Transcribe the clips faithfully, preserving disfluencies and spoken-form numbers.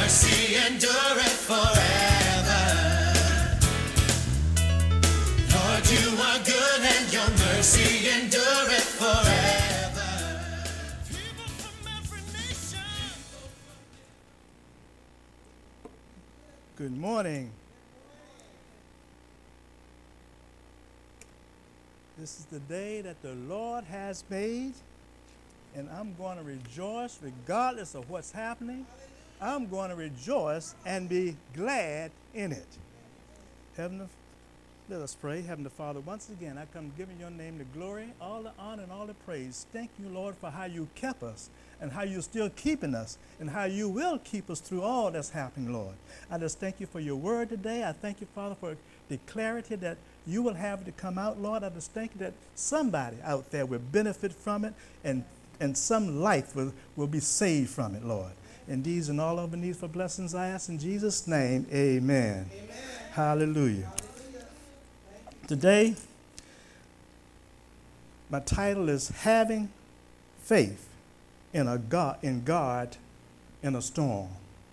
mercy endureth forever. Lord, you are good and your mercy endureth forever. People from every nation. Good morning. This is the day that the Lord has made, and I'm going to rejoice regardless of what's happening. I'm going to rejoice and be glad in it. Heavenly, let us pray. Heavenly Father, once again, I come giving your name the glory, all the honor, and all the praise. Thank you, Lord, for how you kept us and how you're still keeping us and how you will keep us through all that's happening, Lord. I just thank you for your word today. I thank you, Father, for the clarity that you will have to come out, Lord. I just thank you that somebody out there will benefit from it and, and some life will, will be saved from it, Lord. And these and all of the needs for blessings I ask in Jesus' name, amen. Amen. Hallelujah. Hallelujah. Today, my title is Having Faith in a God, in God in a Storm.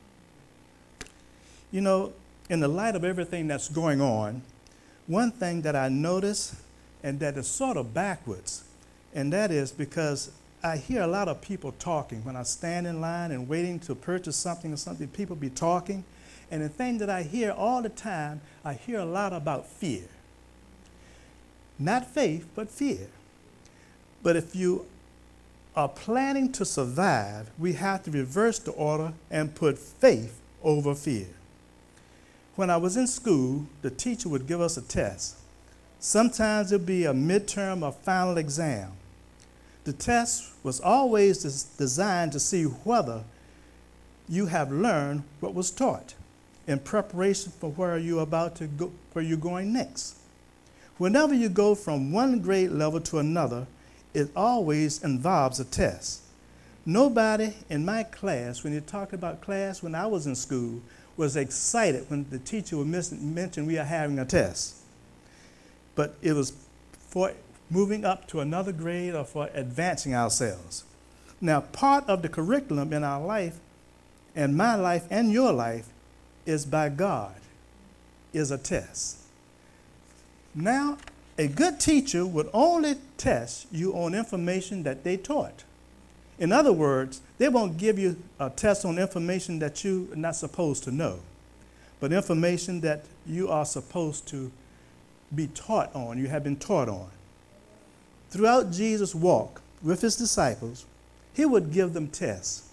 You know, in the light of everything that's going on, one thing that I notice, and that is sort of backwards, and that is because I hear a lot of people talking. When I stand in line and waiting to purchase something or something, people be talking. And the thing that I hear all the time, I hear a lot about fear. Not faith, but fear. But if you are planning to survive, we have to reverse the order and put faith over fear. When I was in school, the teacher would give us a test. Sometimes it would be a midterm or final exam. The test was always des- designed to see whether you have learned what was taught in preparation for where you're about to go, where you're going next. Whenever you go from one grade level to another, it always involves a test. Nobody in my class, when you talk about class when I was in school, was excited when the teacher would mention we are having a test. But it was for moving up to another grade or for advancing ourselves. Now, part of the curriculum in our life, and my life and your life, is by God, is a test. Now, a good teacher would only test you on information that they taught. In other words, they won't give you a test on information that you're not supposed to know, but information that you are supposed to be taught on, you have been taught on. Throughout Jesus' walk with his disciples, he would give them tests.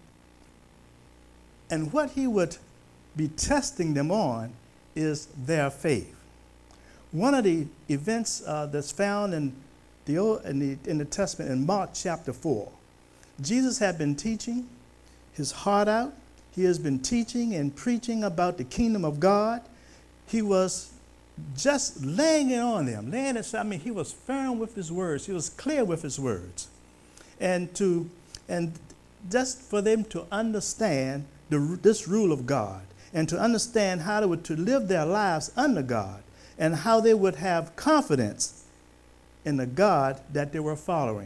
And what he would be testing them on is their faith. One of the events uh, that's found in the, Old, in, the, in the Testament in Mark chapter four, Jesus had been teaching his heart out. He has been teaching and preaching about the kingdom of God. He was just laying it on them, laying it. I mean, he was firm with his words. He was clear with his words, and to and just for them to understand the, this rule of God and to understand how they were to live their lives under God and how they would have confidence in the God that they were following.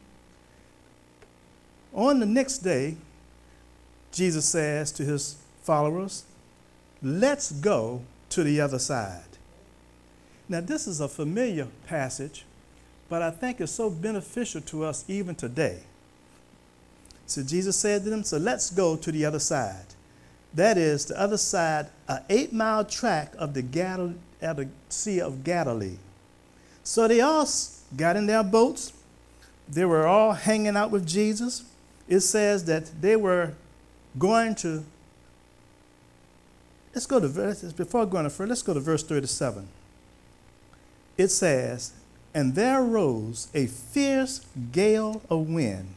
On the next day, Jesus says to his followers, "Let's go to the other side." Now, this is a familiar passage, but I think it's so beneficial to us even today. So Jesus said to them, so let's go to the other side. That is, the other side, an eight-mile tract of the, Gal- of the Sea of Galilee. So they all got in their boats. They were all hanging out with Jesus. It says that they were going to, let's go to verse, before going to verse, let's go to verse thirty-seven. It says, and there arose a fierce gale of wind.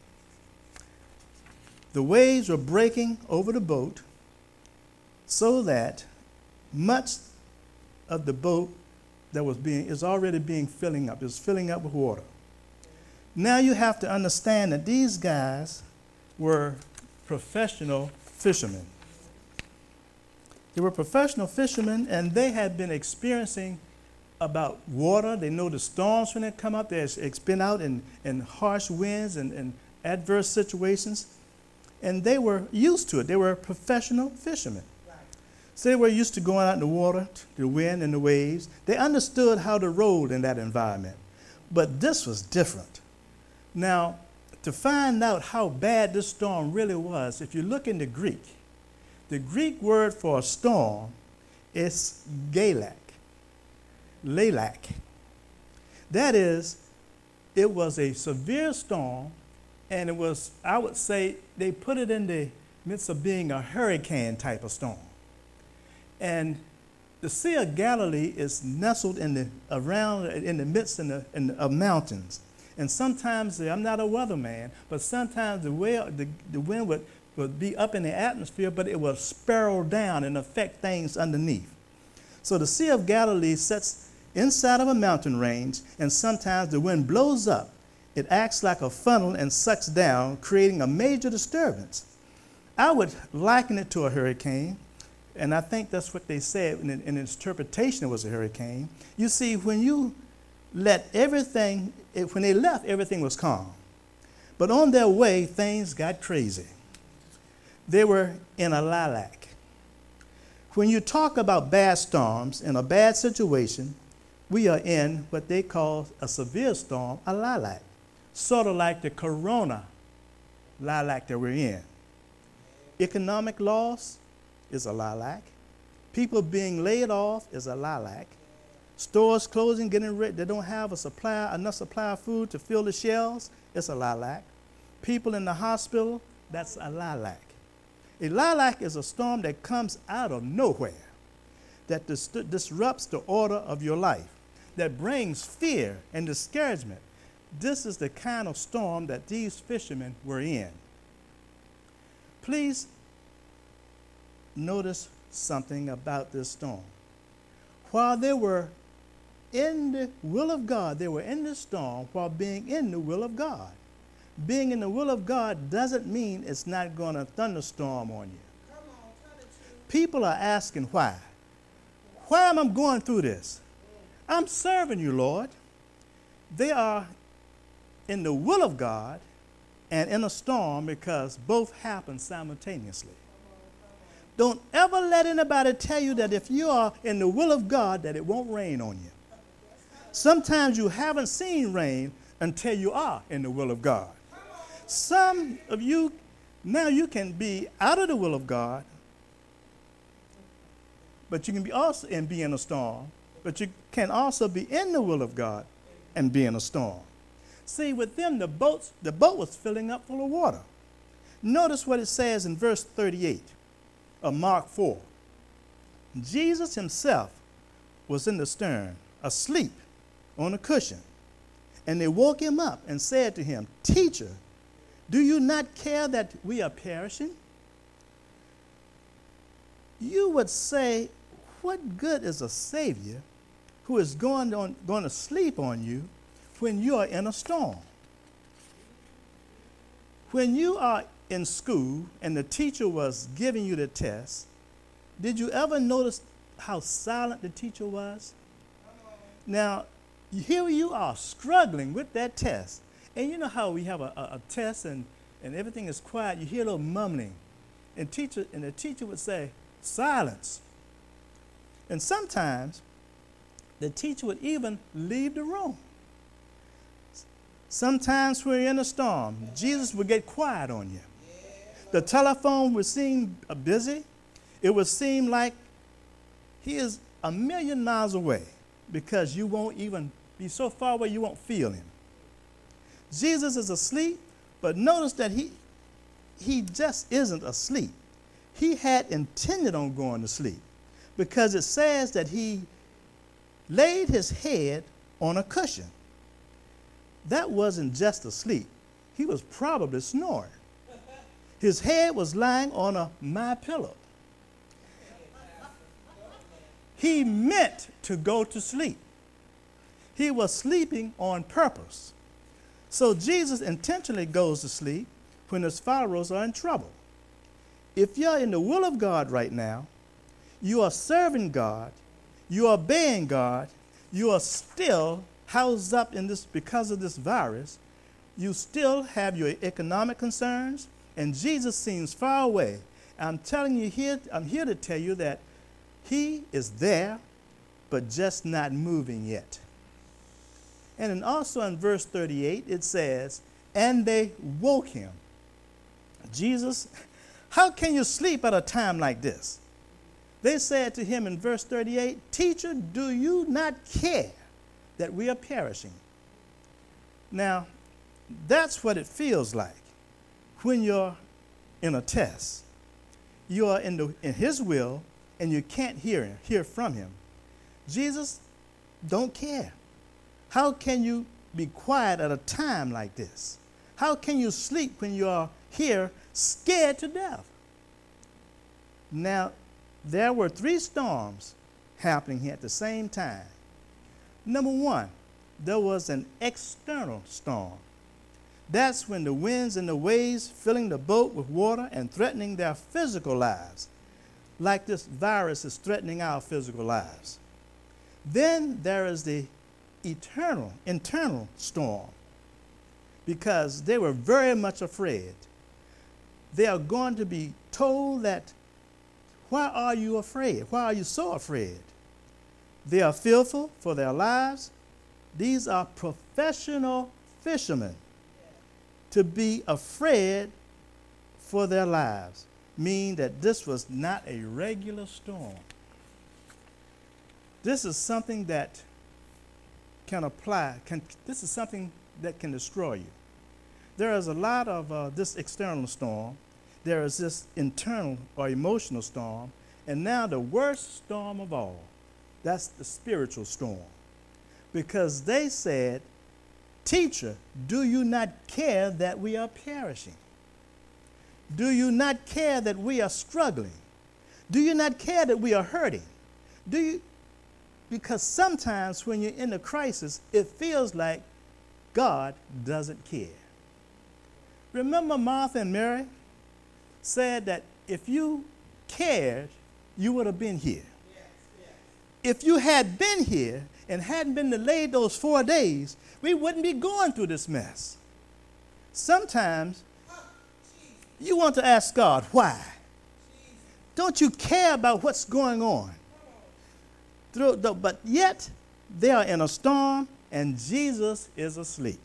The waves were breaking over the boat so that much of the boat that was being, is already being filling up, is filling up with water. Now you have to understand that these guys were professional fishermen. They were professional fishermen, and they had been experiencing about water. They know the storms when they come up. They've been out in, in harsh winds and, and adverse situations. and they were used to it. They were professional fishermen. So they were used to going out in the water, the wind and the waves. They understood how to roll in that environment. But this was different. Now, to find out how bad this storm really was, if you look in the Greek, the Greek word for a storm is galak, lalak. That is, it was a severe storm, and it was, I would say, they put it in the midst of being a hurricane type of storm. And the Sea of Galilee is nestled in the around in the midst in the, in the, of mountains. And sometimes, I'm not a weatherman, but sometimes the, way, the, the wind would, would be up in the atmosphere, but it would spiral down and affect things underneath. So the Sea of Galilee sits inside of a mountain range, and sometimes the wind blows up. It acts like a funnel and sucks down, creating a major disturbance. I would liken it to a hurricane, and I think that's what they said in, in interpretation it was a hurricane. You see, when you let everything, when they left, everything was calm. But on their way, things got crazy. They were in a lilac. When you talk about bad storms and a bad situation, we are in what they call a severe storm, a lilac, sort of like the corona lilac that we're in. Economic loss is a lilac. People being laid off is a lilac. Stores closing, getting rid, they don't have a supply, enough supply of food to fill the shelves, it's a lilac. People in the hospital, that's a lilac. A lilac is a storm that comes out of nowhere, that dis- disrupts the order of your life, that brings fear and discouragement. This is the kind of storm that these fishermen were in. Please notice something about this storm. While they were in the will of God, they were in the storm while being in the will of God. Being in the will of God doesn't mean it's not going to thunderstorm on you. Come on, tell the truth. People are asking why. Why am I going through this? I'm serving you, Lord. They are in the will of God and in a storm because both happen simultaneously. Don't ever let anybody tell you that if you are in the will of God that it won't rain on you. Sometimes you haven't seen rain until you are in the will of God. Some of you, now you can be out of the will of God, but you can be also and be in a storm, but you can also be in the will of God and be in a storm. See, with them, the boats, the boat was filling up full of water. Notice what it says in verse thirty-eight of Mark four. Jesus himself was in the stern, asleep on a cushion. And they woke him up and said to him, "Teacher, do you not care that we are perishing?" You would say, what good is a Savior who is going, on, going to sleep on you when you are in a storm? When you are in school and the teacher was giving you the test, did you ever notice how silent the teacher was? Now, here you are struggling with that test. And you know how we have a, a, a test and, and everything is quiet. You hear a little mumbling. And, teacher, and the teacher would say, "Silence." And sometimes the teacher would even leave the room. Sometimes when you're in a storm, Jesus would get quiet on you. The telephone would seem busy. It would seem like he is a million miles away because you won't even be so far away you won't feel him. Jesus is asleep, but notice that he, he just isn't asleep. He had intended on going to sleep because it says that he laid his head on a cushion. That wasn't just asleep. He was probably snoring. His head was lying on a my pillow. He meant to go to sleep. He was sleeping on purpose. So Jesus intentionally goes to sleep when his followers are in trouble. If you're in the will of God right now, you are serving God, you are obeying God, you are still housed up in this because of this virus, you still have your economic concerns, and Jesus seems far away. I'm telling you here, I'm here to tell you that he is there, but just not moving yet. And then also in verse thirty-eight, it says, and they woke him. Jesus, how can you sleep at a time like this? They said to him in verse thirty-eight, Teacher, do you not care that we are perishing? Now, that's what it feels like when you're in a test. You are in, the, in his will, and you can't hear him, hear from him. Jesus don't care. How can you be quiet at a time like this? How can you sleep when you are here scared to death? Now, there were three storms happening here at the same time. Number one, there was an external storm. That's when the winds and the waves filling the boat with water and threatening their physical lives, like this virus is threatening our physical lives. Then there is the eternal, internal storm, because they were very much afraid. They are going to be told that, why are you afraid? Why are you so afraid? They are fearful for their lives. These are professional fishermen. To be afraid for their lives mean that this was not a regular storm. This is something that can apply, can, this is something that can destroy you. There is a lot of uh, this external storm. There is this internal or emotional storm. And now the worst storm of all, that's the spiritual storm. Because they said, Teacher, do you not care that we are perishing? Do you not care that we are struggling? Do you not care that we are hurting? Do you? Because sometimes when you're in a crisis, it feels like God doesn't care. Remember Martha and Mary said that if you cared, you would have been here. Yes, yes. If you had been here and hadn't been delayed those four days, we wouldn't be going through this mess. Sometimes you want to ask God, why? Don't you care about what's going on? Through the, but yet they are in a storm and Jesus is asleep.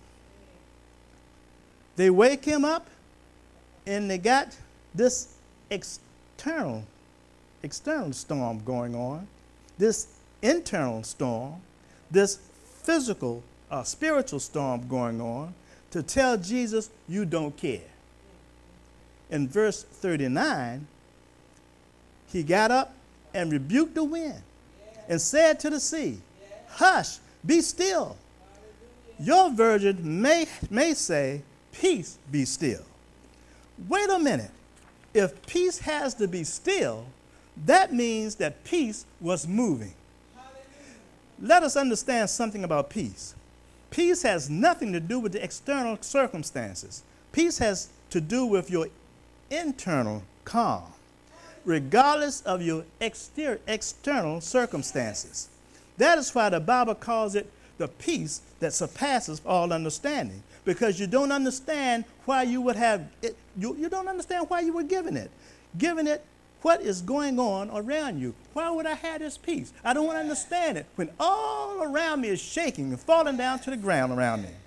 They wake him up and they got this external, external storm going on, this internal storm, this physical, uh, spiritual storm going on to tell Jesus you don't care. In verse thirty-nine, he got up and rebuked the wind and said to the sea, hush, be still. Your version may, may say, peace, be still. Wait a minute. If peace has to be still, that means that peace was moving. Let us understand something about peace. Peace has nothing to do with the external circumstances. Peace has to do with your internal calm, regardless of your exterior, external circumstances. That is why the Bible calls it the peace that surpasses all understanding, because you don't understand why you would have it. You, you don't understand why you were given it. Given it what is going on around you. Why would I have this peace? I don't understand it when all around me is shaking and falling down to the ground around me.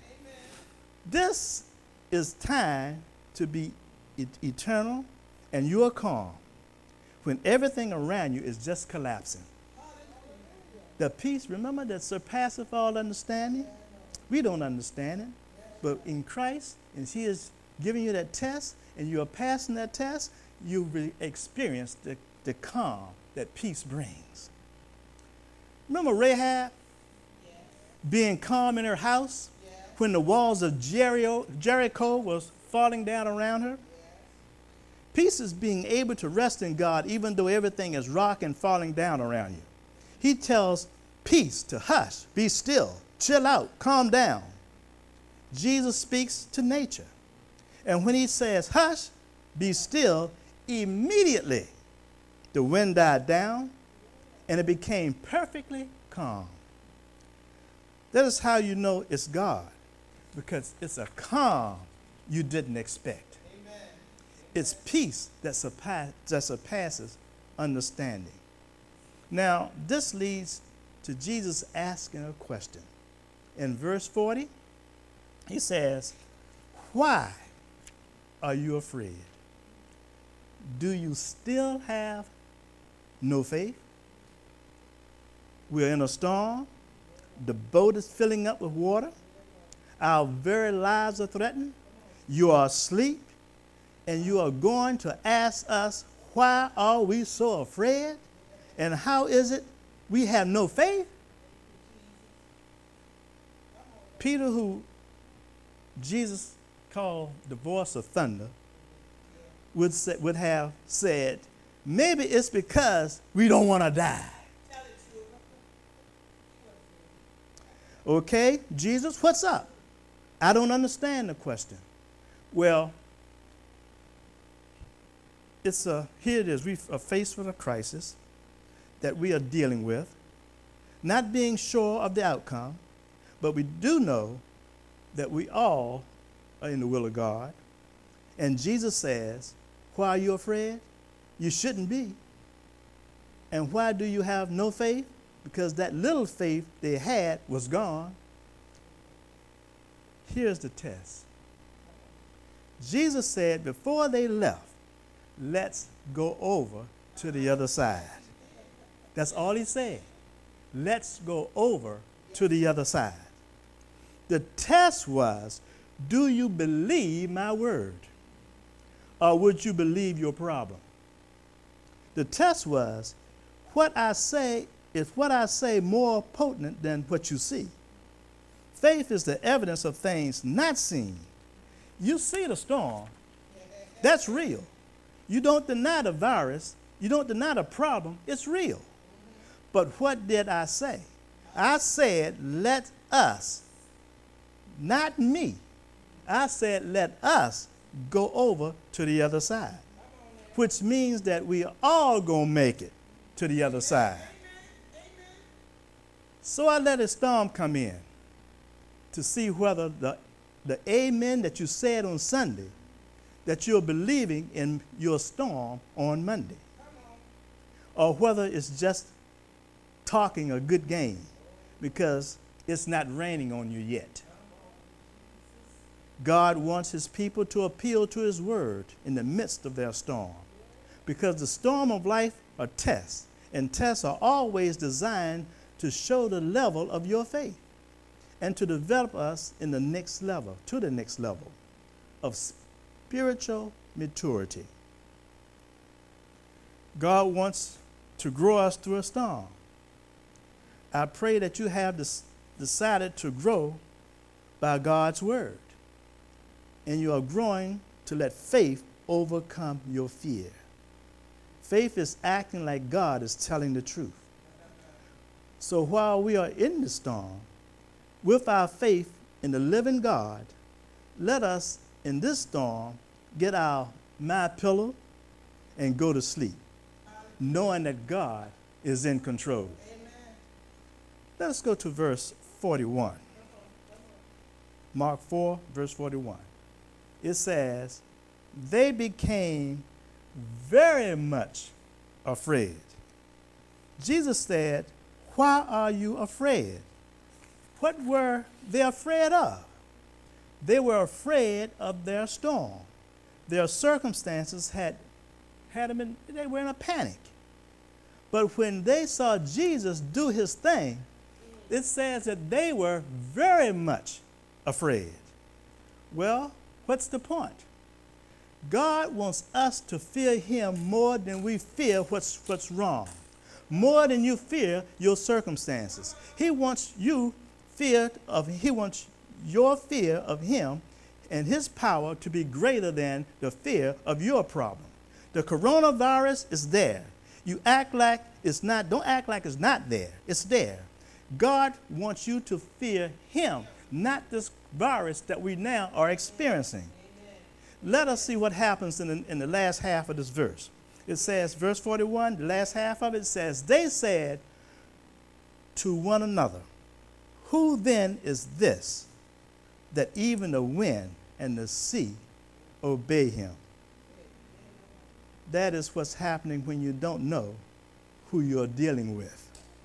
This is time to be e- eternal and you are calm when everything around you is just collapsing. The peace, remember, that surpasseth all understanding? We don't understand it. But in Christ, and he is giving you that test, and you are passing that test, you re- experience the, the calm that peace brings. Remember Rahab yeah. being calm in her house yeah. when the walls of Jericho, Jericho was falling down around her? Yeah. Peace is being able to rest in God even though everything is rocking, falling down around you. He tells peace to hush, be still, chill out, calm down. Jesus speaks to nature. And when he says, hush, be still, immediately the wind died down and it became perfectly calm. That is how you know it's God, because it's a calm you didn't expect. Amen. It's peace that, surpass, that surpasses understanding. Now, this leads to Jesus asking a question. In verse forty, he says, "Why are you afraid? Do you still have no faith?" We're in a storm. The boat is filling up with water. Our very lives are threatened. You are asleep, and you are going to ask us, why are we so afraid? And how is it we have no faith? Peter, who Jesus called the voice of thunder, would, say, would have said, maybe it's because we don't want to die. Okay, Jesus, what's up? I don't understand the question. Well, it's a, here it is. We are faced with a crisis that we are dealing with, not being sure of the outcome, but we do know that we all are in the will of God. And Jesus says, why are you afraid? You shouldn't be. And why do you have no faith? Because that little faith they had was gone. Here's the test. Jesus said before they left, let's go over to the other side. That's all he said. Let's go over to the other side. The test was, do you believe my word? Or would you believe your problem? The test was, what I say is what I say more potent than what you see? Faith is the evidence of things not seen. You see the storm. That's real. You don't deny the virus. You don't deny the problem. It's real. But what did I say? I said, let us, not me. I said, let us go over to the other side, which means that we are all going to make it to the other side. So I let a storm come in to see whether the, the amen that you said on Sunday, that you're believing in your storm on Monday, or whether it's just talking a good game because it's not raining on you yet. God wants his people to appeal to his word in the midst of their storm, because the storm of life are tests, and tests are always designed to show the level of your faith and to develop us in the next level, to the next level of spiritual maturity. God wants to grow us through a storm. I pray that you have des- decided to grow by God's word, and you are growing to let faith overcome your fear. Faith is acting like God is telling the truth. So while we are in the storm, with our faith in the living God, let us in this storm get our my pillow and go to sleep, knowing that God is in control. Amen. Let us go to verse forty-one. Mark four, verse forty-one. It says, they became very much afraid. Jesus said, why are you afraid? What were they afraid of? They were afraid of their storm. Their circumstances had, had them in, they were in a panic. But when they saw Jesus do his thing, it says that they were very much afraid. Well, what's the point? God wants us to fear him more than we fear what's, what's wrong, more than you fear your circumstances. He wants you fear of, he wants your fear of him and his power to be greater than the fear of your problem. The coronavirus is there. You act like it's not, don't act like it's not there. It's there. God wants you to fear him, not this virus that we now are experiencing. Let us see what happens in the, in the last half of this verse. It says, verse forty-one, the last half of it says, they said to one another, who then is this that even the wind and the sea obey him? That is what's happening when you don't know who you're dealing with.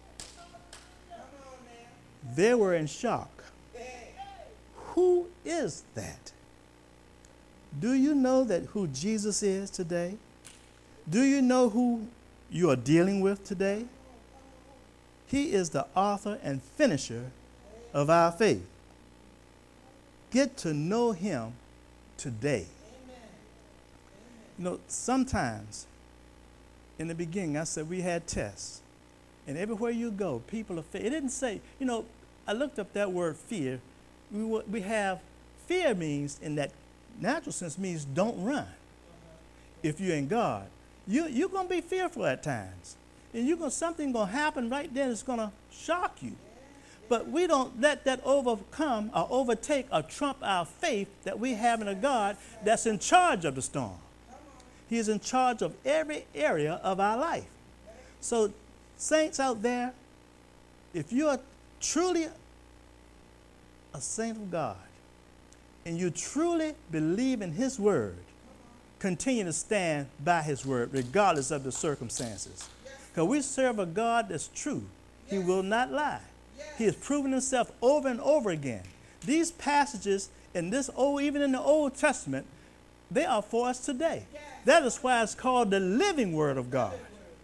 They were in shock. Who is that? Do you know that who Jesus is today? Do you know who you are dealing with today? He is the author and finisher of our faith. Get to know him today. You know, sometimes in the beginning I said we had tests. And everywhere you go, people are fear. It didn't say, you know, I looked up that word fear. We, we have, fear means, in that natural sense, means don't run. If you're in God, you, you're going to be fearful at times. And you're gonna, something going to happen right then that's going to shock you. But we don't let that overcome or overtake or trump our faith that we have in a God that's in charge of the storm. He is in charge of every area of our life. So, saints out there, if you are truly a saint of God and you truly believe in his word, continue to stand by his word regardless of the circumstances. Because we serve a God that's true. He will not lie. He has proven himself over and over again. These passages in this old, even in the Old Testament, they are for us today. That is why it's called the living word of God.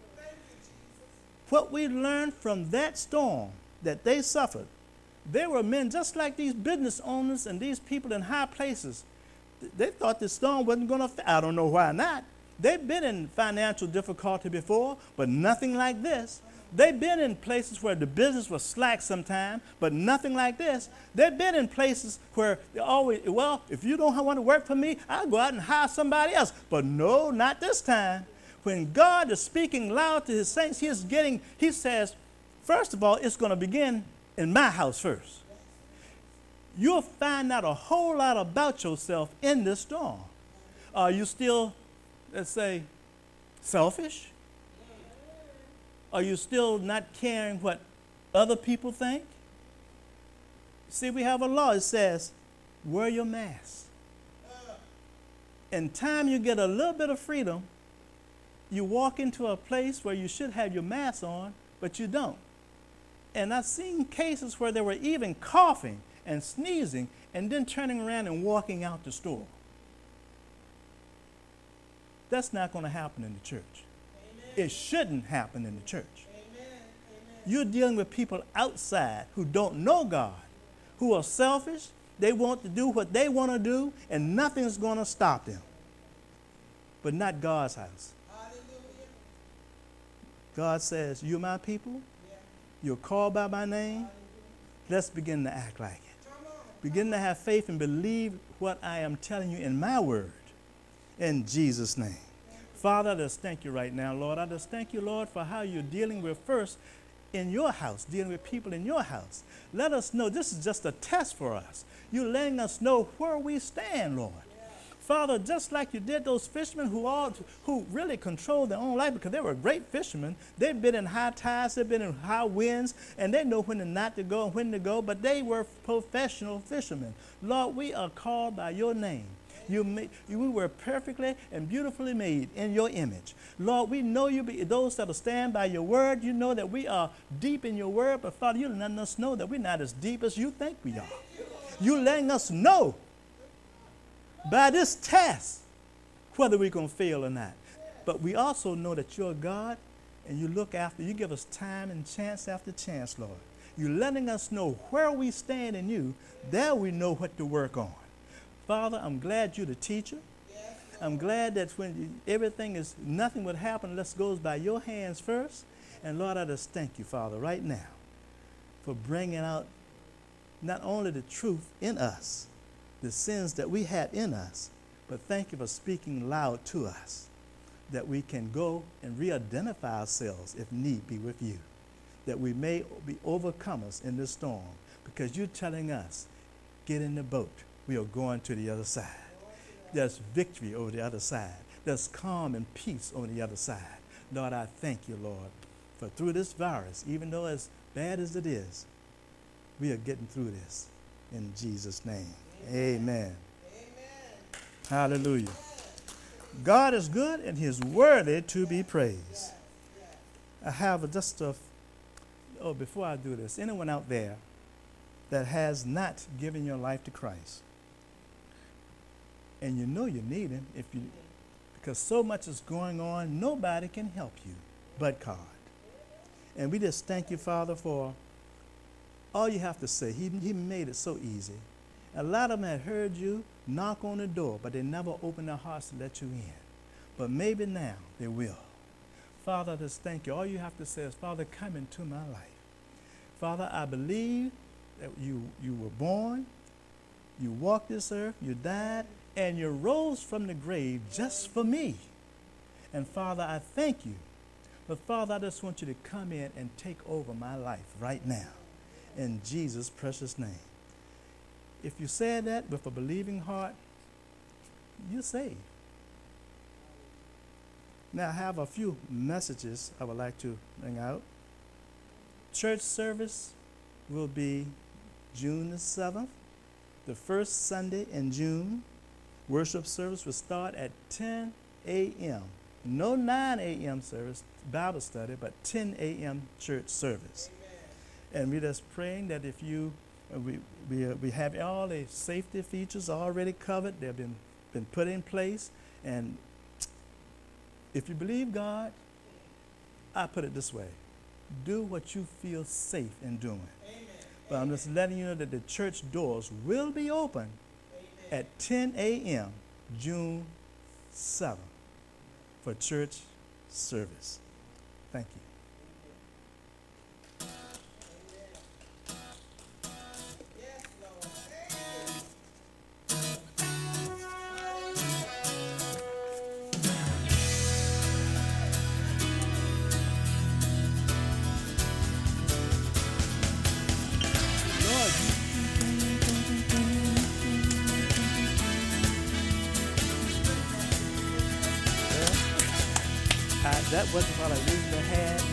What we learned from that storm that they suffered, there were men just like these business owners and these people in high places. They thought the storm wasn't going to, I don't know why not. They've been in financial difficulty before, but nothing like this. They've been in places where the business was slack sometime, but nothing like this. They've been in places where they always, well, if you don't want to work for me, I'll go out and hire somebody else. But no, not this time. When God is speaking loud to his saints, he is getting, he says, first of all, it's going to begin in my house first. You'll find out a whole lot about yourself in this storm. Are you still, let's say, selfish? Are you still not caring what other people think? See, we have a law. It says, wear your mask. In time you get a little bit of freedom, you walk into a place where you should have your mask on, but you don't. And I've seen cases where they were even coughing and sneezing and then turning around and walking out the store. That's not going to happen in the church. It shouldn't happen in the church. Amen. You're dealing with people outside who don't know God, who are selfish. They want to do what they want to do, and nothing's going to stop them. But not God's house. Hallelujah. God says, you're my people. Yeah. You're called by my name. Hallelujah. Let's begin to act like it. Begin to have faith and believe what I am telling you in my word. In Jesus' name. Father, I just thank you right now, Lord. I just thank you, Lord, for how you're dealing with first in your house, dealing with people in your house. Let us know this is just a test for us. You're letting us know where we stand, Lord. Yeah. Father, just like you did those fishermen who all who really controlled their own life because they were great fishermen. They've been in high tides, they've been in high winds, and they know when to not to go and when to go, but they were professional fishermen. Lord, we are called by your name. You made, we were perfectly and beautifully made in your image. Lord, we know you, be, those that will stand by your word, you know that we are deep in your word, but Father, you're letting us know that we're not as deep as you think we are. You're letting us know by this test whether we're going to fail or not. But we also know that you're God, and you look after, you give us time and chance after chance, Lord. You're letting us know where we stand in you, there we know what to work on. Father, I'm glad you're the teacher. Yes. I'm glad that when you, everything is, nothing would happen unless it goes by your hands first. And Lord, I just thank you, Father, right now for bringing out not only the truth in us, the sins that we have in us, but thank you for speaking loud to us that we can go and re-identify ourselves if need be with you, that we may be overcomers in this storm because you're telling us, get in the boat. We are going to the other side. There's victory over the other side. There's calm and peace on the other side. Lord, I thank you, Lord, for through this virus, even though as bad as it is, we are getting through this. In Jesus' name, amen. Amen. Hallelujah. God is good and he is worthy to be praised. I have just a, oh, before I do this, anyone out there that has not given your life to Christ, and you know you need him, if you, because so much is going on, nobody can help you but God. And we just thank you, Father, for all you have to say. He, he made it so easy. A lot of them had heard you knock on the door, but they never opened their hearts to let you in. But maybe now they will. Father, I just thank you. All you have to say is, Father, come into my life. Father, I believe that you, you were born, you walked this earth, you died, and you rose from the grave just for me. And Father, I thank you. But Father, I just want you to come in and take over my life right now. In Jesus' precious name. If you said that with a believing heart, you're saved. Now, I have a few messages I would like to bring out. Church service will be June the seventh, the first Sunday in June. Worship service will start at ten a.m. No nine a.m. service, Bible study, but ten a.m. church service. Amen. And we're just praying that if you, uh, we we, uh, we have all the safety features already covered. They've been, been put in place. And if you believe God, I put it this way. Do what you feel safe in doing. Amen. But I'm just letting you know that the church doors will be open at ten a.m. June seventh for church service. Thank you. That wasn't what I usually had.